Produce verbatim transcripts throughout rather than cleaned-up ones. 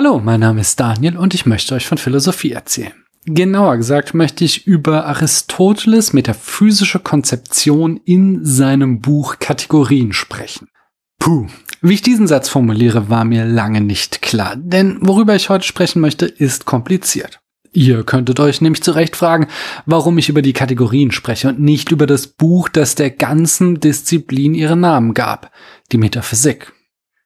Hallo, mein Name ist Daniel und ich möchte euch von Philosophie erzählen. Genauer gesagt möchte ich über Aristoteles' metaphysische Konzeption in seinem Buch Kategorien sprechen. Puh, wie ich diesen Satz formuliere, war mir lange nicht klar, denn worüber ich heute sprechen möchte, ist kompliziert. Ihr könntet euch nämlich zu Recht fragen, warum ich über die Kategorien spreche und nicht über das Buch, das der ganzen Disziplin ihren Namen gab, die Metaphysik.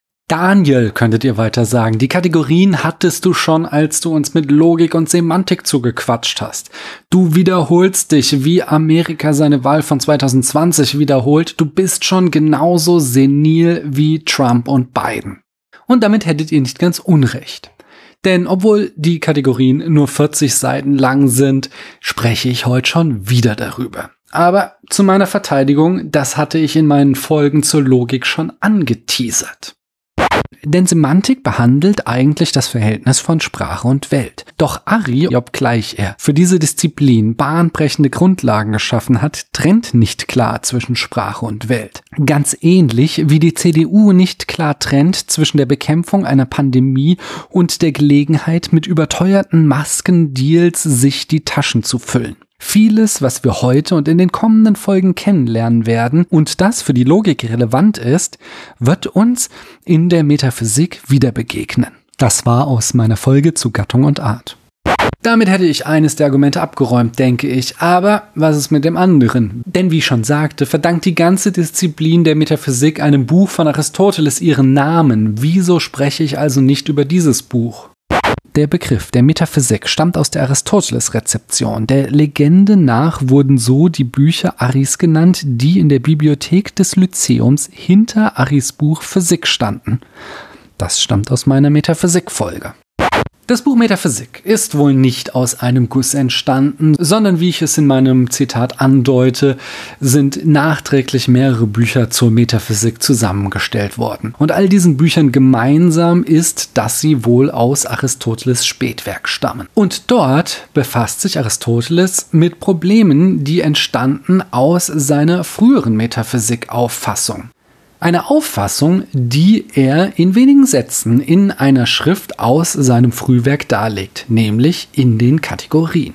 Daniel, könntet ihr weiter sagen, die Kategorien hattest du schon, als du uns mit Logik und Semantik zugequatscht hast. Du wiederholst dich, wie Amerika seine Wahl von zwanzig zwanzig wiederholt. Du bist schon genauso senil wie Trump und Biden. Und damit hättet ihr nicht ganz unrecht. Denn obwohl die Kategorien nur vierzig Seiten lang sind, spreche ich heute schon wieder darüber. Aber zu meiner Verteidigung, das hatte ich in meinen Folgen zur Logik schon angeteasert. Denn Semantik behandelt eigentlich das Verhältnis von Sprache und Welt. Doch Ari, obgleich er für diese Disziplin bahnbrechende Grundlagen geschaffen hat, trennt nicht klar zwischen Sprache und Welt. Ganz ähnlich wie die C D U nicht klar trennt zwischen der Bekämpfung einer Pandemie und der Gelegenheit, mit überteuerten Maskendeals sich die Taschen zu füllen. Vieles, was wir heute und in den kommenden Folgen kennenlernen werden und das für die Logik relevant ist, wird uns in der Metaphysik wieder begegnen. Das war aus meiner Folge zu Gattung und Art. Damit hätte ich eines der Argumente abgeräumt, denke ich. Aber was ist mit dem anderen? Denn wie ich schon sagte, verdankt die ganze Disziplin der Metaphysik einem Buch von Aristoteles ihren Namen. Wieso spreche ich also nicht über dieses Buch? Der Begriff der Metaphysik stammt aus der Aristoteles-Rezeption. Der Legende nach wurden so die Bücher Aris genannt, die in der Bibliothek des Lyzeums hinter Aris Buch Physik standen. Das stammt aus meiner Metaphysik-Folge. Das Buch Metaphysik ist wohl nicht aus einem Guss entstanden, sondern wie ich es in meinem Zitat andeute, sind nachträglich mehrere Bücher zur Metaphysik zusammengestellt worden. Und all diesen Büchern gemeinsam ist, dass sie wohl aus Aristoteles Spätwerk stammen. Und dort befasst sich Aristoteles mit Problemen, die entstanden aus seiner früheren Metaphysik-Auffassung. Eine Auffassung, die er in wenigen Sätzen in einer Schrift aus seinem Frühwerk darlegt, nämlich in den Kategorien.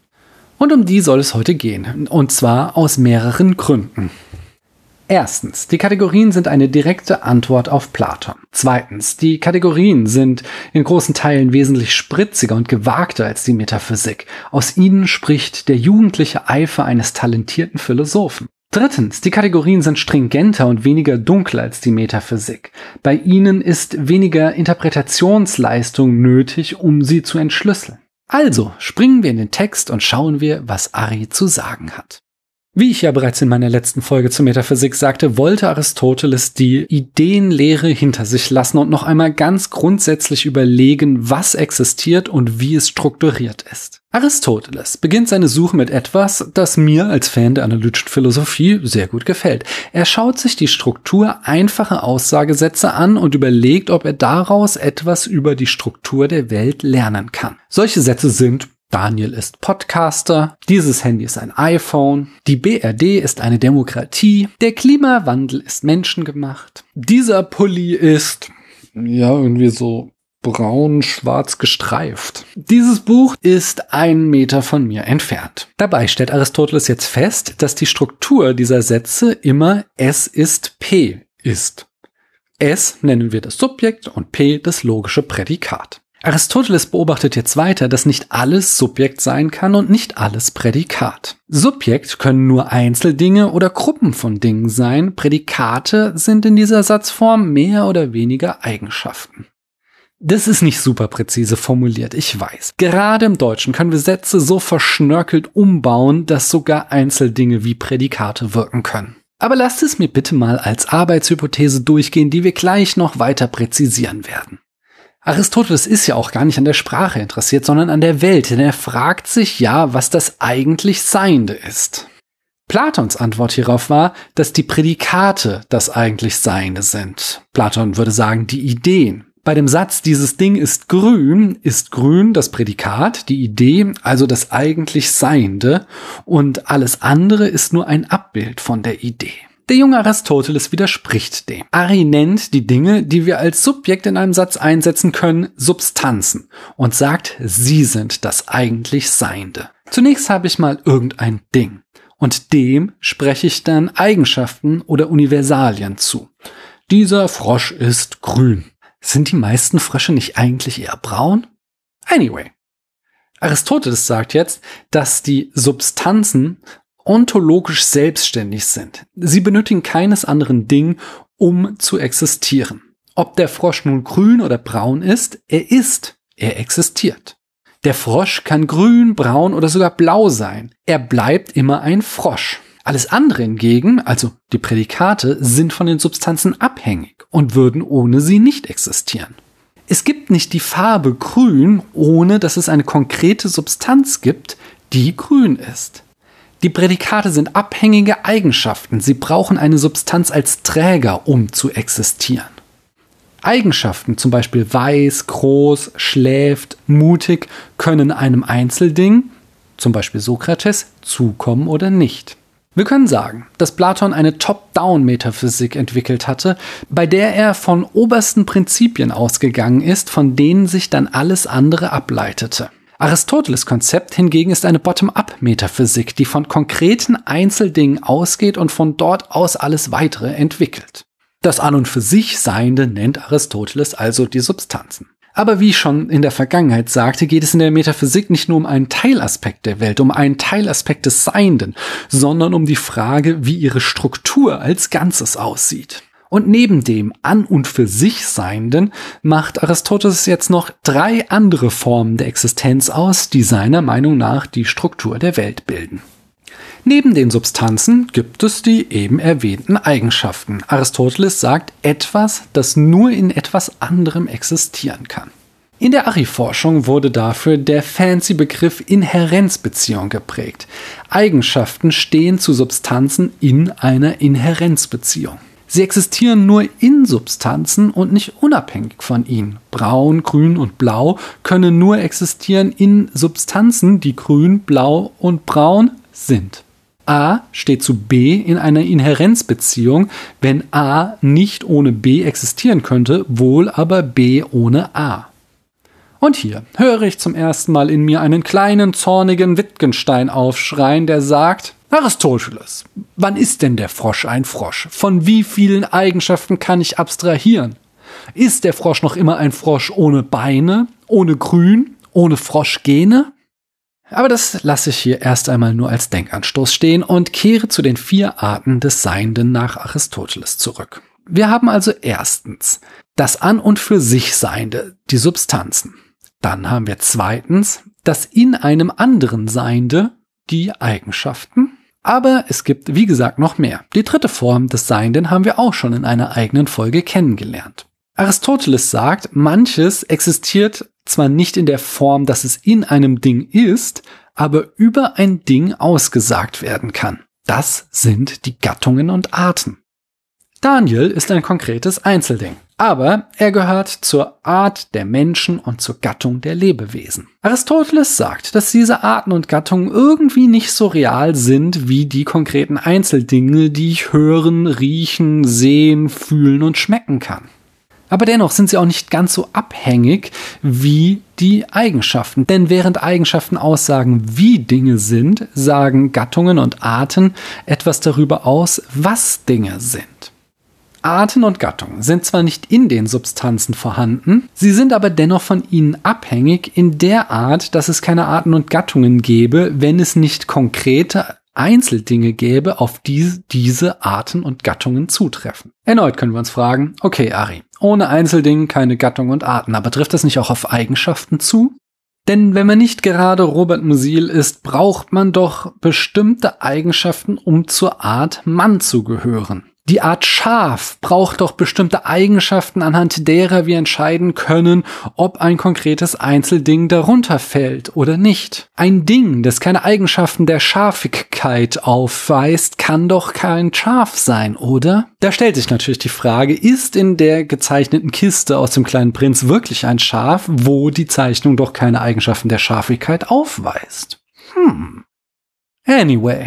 Und um die soll es heute gehen, und zwar aus mehreren Gründen. Erstens, die Kategorien sind eine direkte Antwort auf Platon. Zweitens, die Kategorien sind in großen Teilen wesentlich spritziger und gewagter als die Metaphysik. Aus ihnen spricht der jugendliche Eifer eines talentierten Philosophen. Drittens, die Kategorien sind stringenter und weniger dunkel als die Metaphysik. Bei ihnen ist weniger Interpretationsleistung nötig, um sie zu entschlüsseln. Also springen wir in den Text und schauen wir, was Ari zu sagen hat. Wie ich ja bereits in meiner letzten Folge zur Metaphysik sagte, wollte Aristoteles die Ideenlehre hinter sich lassen und noch einmal ganz grundsätzlich überlegen, was existiert und wie es strukturiert ist. Aristoteles beginnt seine Suche mit etwas, das mir als Fan der analytischen Philosophie sehr gut gefällt. Er schaut sich die Struktur einfacher Aussagesätze an und überlegt, ob er daraus etwas über die Struktur der Welt lernen kann. Solche Sätze sind: Daniel ist Podcaster, dieses Handy ist ein iPhone, die B R D ist eine Demokratie, der Klimawandel ist menschengemacht, dieser Pulli ist, ja, irgendwie so braun-schwarz gestreift. Dieses Buch ist einen Meter von mir entfernt. Dabei stellt Aristoteles jetzt fest, dass die Struktur dieser Sätze immer S ist P ist. S nennen wir das Subjekt und P das logische Prädikat. Aristoteles beobachtet jetzt weiter, dass nicht alles Subjekt sein kann und nicht alles Prädikat. Subjekt können nur Einzeldinge oder Gruppen von Dingen sein, Prädikate sind in dieser Satzform mehr oder weniger Eigenschaften. Das ist nicht super präzise formuliert, ich weiß. Gerade im Deutschen können wir Sätze so verschnörkelt umbauen, dass sogar Einzeldinge wie Prädikate wirken können. Aber lasst es mir bitte mal als Arbeitshypothese durchgehen, die wir gleich noch weiter präzisieren werden. Aristoteles ist ja auch gar nicht an der Sprache interessiert, sondern an der Welt, denn er fragt sich ja, was das eigentlich Seiende ist. Platons Antwort hierauf war, dass die Prädikate das eigentlich Seiende sind. Platon würde sagen, die Ideen. Bei dem Satz, dieses Ding ist grün, ist grün das Prädikat, die Idee, also das eigentlich Seiende, und alles andere ist nur ein Abbild von der Idee. Der junge Aristoteles widerspricht dem. Ari nennt die Dinge, die wir als Subjekt in einem Satz einsetzen können, Substanzen und sagt, sie sind das eigentlich Seiende. Zunächst habe ich mal irgendein Ding und dem spreche ich dann Eigenschaften oder Universalien zu. Dieser Frosch ist grün. Sind die meisten Frösche nicht eigentlich eher braun? Anyway. Aristoteles sagt jetzt, dass die Substanzen ontologisch selbstständig sind. Sie benötigen keines anderen Ding, um zu existieren. Ob der Frosch nun grün oder braun ist, er ist, er existiert. Der Frosch kann grün, braun oder sogar blau sein. Er bleibt immer ein Frosch. Alles andere hingegen, also die Prädikate, sind von den Substanzen abhängig und würden ohne sie nicht existieren. Es gibt nicht die Farbe grün, ohne dass es eine konkrete Substanz gibt, die grün ist. Die Prädikate sind abhängige Eigenschaften. Sie brauchen eine Substanz als Träger, um zu existieren. Eigenschaften, zum Beispiel weiß, groß, schläft, mutig, können einem Einzelding, zum Beispiel Sokrates, zukommen oder nicht. Wir können sagen, dass Platon eine Top-Down-Metaphysik entwickelt hatte, bei der er von obersten Prinzipien ausgegangen ist, von denen sich dann alles andere ableitete. Aristoteles Konzept hingegen ist eine Bottom-up-Metaphysik, die von konkreten Einzeldingen ausgeht und von dort aus alles weitere entwickelt. Das an und für sich Seiende nennt Aristoteles also die Substanzen. Aber wie ich schon in der Vergangenheit sagte, geht es in der Metaphysik nicht nur um einen Teilaspekt der Welt, um einen Teilaspekt des Seienden, sondern um die Frage, wie ihre Struktur als Ganzes aussieht. Und neben dem an und für sich Seienden macht Aristoteles jetzt noch drei andere Formen der Existenz aus, die seiner Meinung nach die Struktur der Welt bilden. Neben den Substanzen gibt es die eben erwähnten Eigenschaften. Aristoteles sagt etwas, das nur in etwas anderem existieren kann. In der Ari-Forschung wurde dafür der fancy Begriff Inhärenzbeziehung geprägt. Eigenschaften stehen zu Substanzen in einer Inhärenzbeziehung. Sie existieren nur in Substanzen und nicht unabhängig von ihnen. Braun, grün und blau können nur existieren in Substanzen, die grün, blau und braun sind. A steht zu B in einer Inhärenzbeziehung, wenn A nicht ohne B existieren könnte, wohl aber B ohne A. Und hier höre ich zum ersten Mal in mir einen kleinen, zornigen Wittgenstein aufschreien, der sagt: Aristoteles, wann ist denn der Frosch ein Frosch? Von wie vielen Eigenschaften kann ich abstrahieren? Ist der Frosch noch immer ein Frosch ohne Beine, ohne Grün, ohne Froschgene? Aber das lasse ich hier erst einmal nur als Denkanstoß stehen und kehre zu den vier Arten des Seienden nach Aristoteles zurück. Wir haben also erstens das an und für sich Seiende, die Substanzen. Dann haben wir zweitens das in einem anderen Seiende, die Eigenschaften. Aber es gibt, wie gesagt, noch mehr. Die dritte Form des Seienden haben wir auch schon in einer eigenen Folge kennengelernt. Aristoteles sagt, manches existiert zwar nicht in der Form, dass es in einem Ding ist, aber über ein Ding ausgesagt werden kann. Das sind die Gattungen und Arten. Daniel ist ein konkretes Einzelding, aber er gehört zur Art der Menschen und zur Gattung der Lebewesen. Aristoteles sagt, dass diese Arten und Gattungen irgendwie nicht so real sind wie die konkreten Einzeldinge, die ich hören, riechen, sehen, fühlen und schmecken kann. Aber dennoch sind sie auch nicht ganz so abhängig wie die Eigenschaften. Denn während Eigenschaften aussagen, wie Dinge sind, sagen Gattungen und Arten etwas darüber aus, was Dinge sind. Arten und Gattungen sind zwar nicht in den Substanzen vorhanden, sie sind aber dennoch von ihnen abhängig in der Art, dass es keine Arten und Gattungen gäbe, wenn es nicht konkrete Einzeldinge gäbe, auf die diese Arten und Gattungen zutreffen. Erneut können wir uns fragen, okay Ari, ohne Einzelding keine Gattung und Arten, aber trifft das nicht auch auf Eigenschaften zu? Denn wenn man nicht gerade Robert Musil ist, braucht man doch bestimmte Eigenschaften, um zur Art Mann zu gehören. Die Art Schaf braucht doch bestimmte Eigenschaften, anhand derer wir entscheiden können, ob ein konkretes Einzelding darunter fällt oder nicht. Ein Ding, das keine Eigenschaften der Schafigkeit aufweist, kann doch kein Schaf sein, oder? Da stellt sich natürlich die Frage, ist in der gezeichneten Kiste aus dem Kleinen Prinz wirklich ein Schaf, wo die Zeichnung doch keine Eigenschaften der Schafigkeit aufweist? Hm. Anyway.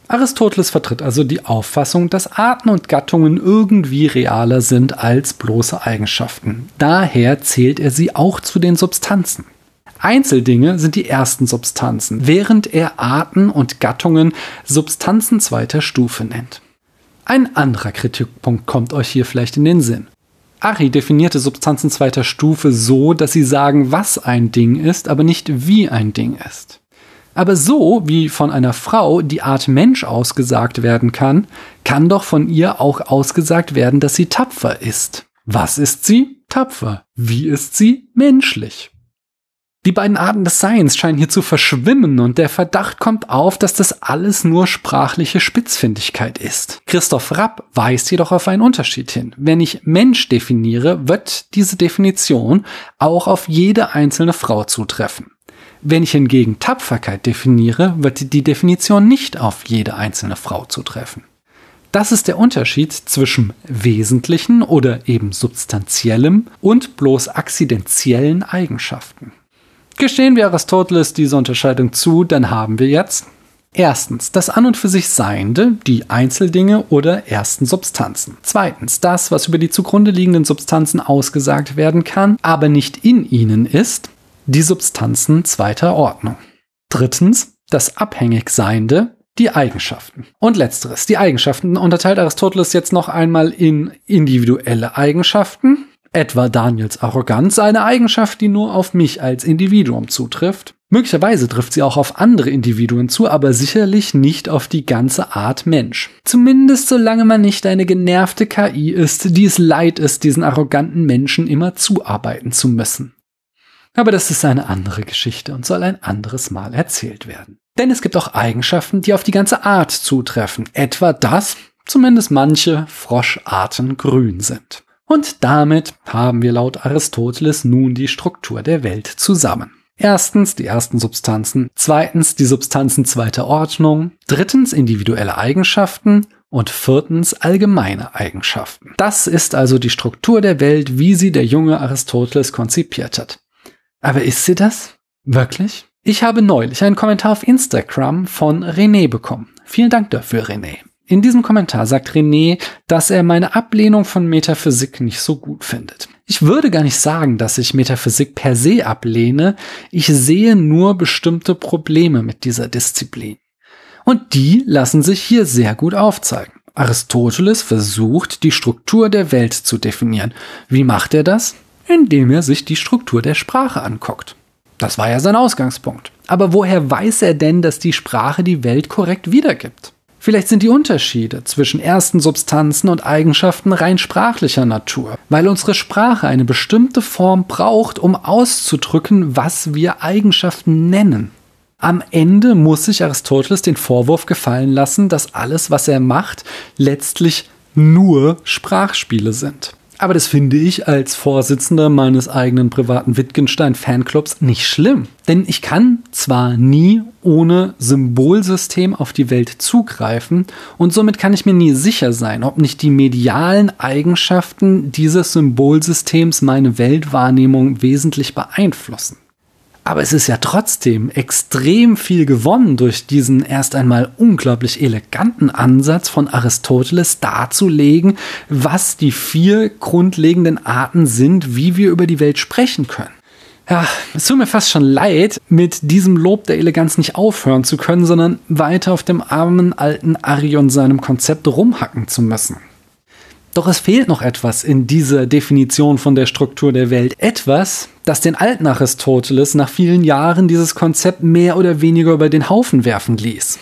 Aristoteles vertritt also die Auffassung, dass Arten und Gattungen irgendwie realer sind als bloße Eigenschaften. Daher zählt er sie auch zu den Substanzen. Einzeldinge sind die ersten Substanzen, während er Arten und Gattungen Substanzen zweiter Stufe nennt. Ein anderer Kritikpunkt kommt euch hier vielleicht in den Sinn. Arri definierte Substanzen zweiter Stufe so, dass sie sagen, was ein Ding ist, aber nicht wie ein Ding ist. Aber so, wie von einer Frau die Art Mensch ausgesagt werden kann, kann doch von ihr auch ausgesagt werden, dass sie tapfer ist. Was ist sie? Tapfer. Wie ist sie? Menschlich. Die beiden Arten des Seins scheinen hier zu verschwimmen und der Verdacht kommt auf, dass das alles nur sprachliche Spitzfindigkeit ist. Christoph Rapp weist jedoch auf einen Unterschied hin. Wenn ich Mensch definiere, wird diese Definition auch auf jede einzelne Frau zutreffen. Wenn ich hingegen Tapferkeit definiere, wird die Definition nicht auf jede einzelne Frau zutreffen. Das ist der Unterschied zwischen wesentlichen oder eben substanziellem und bloß akzidentiellen Eigenschaften. Gestehen wir Aristoteles diese Unterscheidung zu, dann haben wir jetzt erstens das an und für sich Seiende, die Einzeldinge oder ersten Substanzen. Zweitens das, was über die zugrunde liegenden Substanzen ausgesagt werden kann, aber nicht in ihnen ist, die Substanzen zweiter Ordnung. Drittens das abhängig Seiende, die Eigenschaften. Und letzteres, die Eigenschaften, unterteilt Aristoteles jetzt noch einmal in individuelle Eigenschaften, etwa Daniels Arroganz, eine Eigenschaft, die nur auf mich als Individuum zutrifft. Möglicherweise trifft sie auch auf andere Individuen zu, aber sicherlich nicht auf die ganze Art Mensch. Zumindest solange man nicht eine genervte K I ist, die es leid ist, diesen arroganten Menschen immer zuarbeiten zu müssen. Aber das ist eine andere Geschichte und soll ein anderes Mal erzählt werden. Denn es gibt auch Eigenschaften, die auf die ganze Art zutreffen. Etwa, dass zumindest manche Froscharten grün sind. Und damit haben wir laut Aristoteles nun die Struktur der Welt zusammen. Erstens die ersten Substanzen, zweitens die Substanzen zweiter Ordnung, drittens individuelle Eigenschaften und viertens allgemeine Eigenschaften. Das ist also die Struktur der Welt, wie sie der junge Aristoteles konzipiert hat. Aber ist sie das? Wirklich? Ich habe neulich einen Kommentar auf Instagram von René bekommen. Vielen Dank dafür, René. In diesem Kommentar sagt René, dass er meine Ablehnung von Metaphysik nicht so gut findet. Ich würde gar nicht sagen, dass ich Metaphysik per se ablehne. Ich sehe nur bestimmte Probleme mit dieser Disziplin. Und die lassen sich hier sehr gut aufzeigen. Aristoteles versucht, die Struktur der Welt zu definieren. Wie macht er das? Indem er sich die Struktur der Sprache anguckt. Das war ja sein Ausgangspunkt. Aber woher weiß er denn, dass die Sprache die Welt korrekt wiedergibt? Vielleicht sind die Unterschiede zwischen ersten Substanzen und Eigenschaften rein sprachlicher Natur, weil unsere Sprache eine bestimmte Form braucht, um auszudrücken, was wir Eigenschaften nennen. Am Ende muss sich Aristoteles den Vorwurf gefallen lassen, dass alles, was er macht, letztlich nur Sprachspiele sind. Aber das finde ich als Vorsitzender meines eigenen privaten Wittgenstein-Fanclubs nicht schlimm. Denn ich kann zwar nie ohne Symbolsystem auf die Welt zugreifen und somit kann ich mir nie sicher sein, ob nicht die medialen Eigenschaften dieses Symbolsystems meine Weltwahrnehmung wesentlich beeinflussen. Aber es ist ja trotzdem extrem viel gewonnen durch diesen erst einmal unglaublich eleganten Ansatz von Aristoteles darzulegen, was die vier grundlegenden Arten sind, wie wir über die Welt sprechen können. Ja, es tut mir fast schon leid, mit diesem Lob der Eleganz nicht aufhören zu können, sondern weiter auf dem armen alten Arri und seinem Konzept rumhacken zu müssen. Doch es fehlt noch etwas in dieser Definition von der Struktur der Welt. Etwas, das den alten Aristoteles nach vielen Jahren dieses Konzept mehr oder weniger über den Haufen werfen ließ.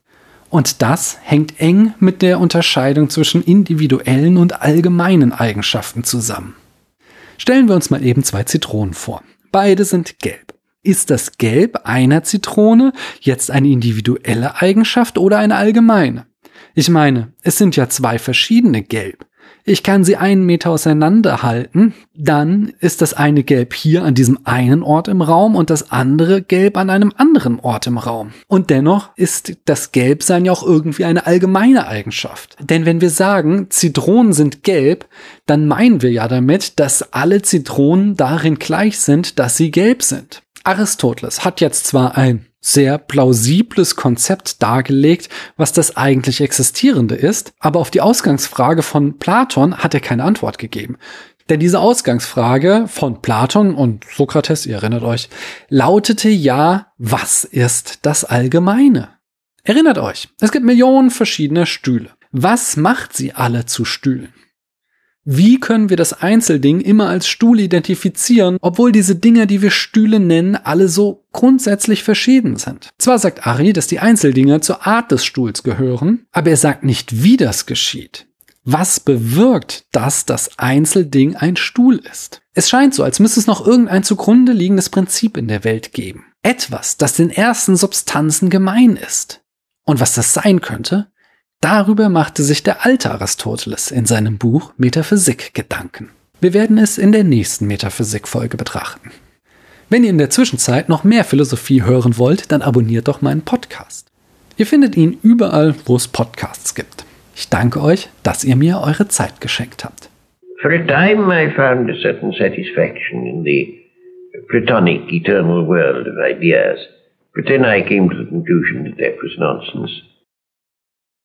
Und das hängt eng mit der Unterscheidung zwischen individuellen und allgemeinen Eigenschaften zusammen. Stellen wir uns mal eben zwei Zitronen vor. Beide sind gelb. Ist das Gelb einer Zitrone jetzt eine individuelle Eigenschaft oder eine allgemeine? Ich meine, es sind ja zwei verschiedene Gelb. Ich kann sie einen Meter auseinander halten, dann ist das eine Gelb hier an diesem einen Ort im Raum und das andere Gelb an einem anderen Ort im Raum. Und dennoch ist das Gelbsein ja auch irgendwie eine allgemeine Eigenschaft. Denn wenn wir sagen, Zitronen sind gelb, dann meinen wir ja damit, dass alle Zitronen darin gleich sind, dass sie gelb sind. Aristoteles hat jetzt zwar ein sehr plausibles Konzept dargelegt, was das eigentlich Existierende ist, aber auf die Ausgangsfrage von Platon hat er keine Antwort gegeben. Denn diese Ausgangsfrage von Platon und Sokrates, ihr erinnert euch, lautete ja, was ist das Allgemeine? Erinnert euch, es gibt Millionen verschiedener Stühle. Was macht sie alle zu Stühlen? Wie können wir das Einzelding immer als Stuhl identifizieren, obwohl diese Dinger, die wir Stühle nennen, alle so grundsätzlich verschieden sind? Zwar sagt Ari, dass die Einzeldinger zur Art des Stuhls gehören, aber er sagt nicht, wie das geschieht. Was bewirkt, dass das Einzelding ein Stuhl ist? Es scheint so, als müsste es noch irgendein zugrunde liegendes Prinzip in der Welt geben. Etwas, das den ersten Substanzen gemein ist. Und was das sein könnte? Darüber machte sich der alte Aristoteles in seinem Buch Metaphysik Gedanken. Wir werden es in der nächsten Metaphysik-Folge betrachten. Wenn ihr in der Zwischenzeit noch mehr Philosophie hören wollt, dann abonniert doch meinen Podcast. Ihr findet ihn überall, wo es Podcasts gibt. Ich danke euch, dass ihr mir eure Zeit geschenkt habt. For a time I found a certain satisfaction in the Platonic eternal world of ideas, but then I came to the conclusion that that was nonsense.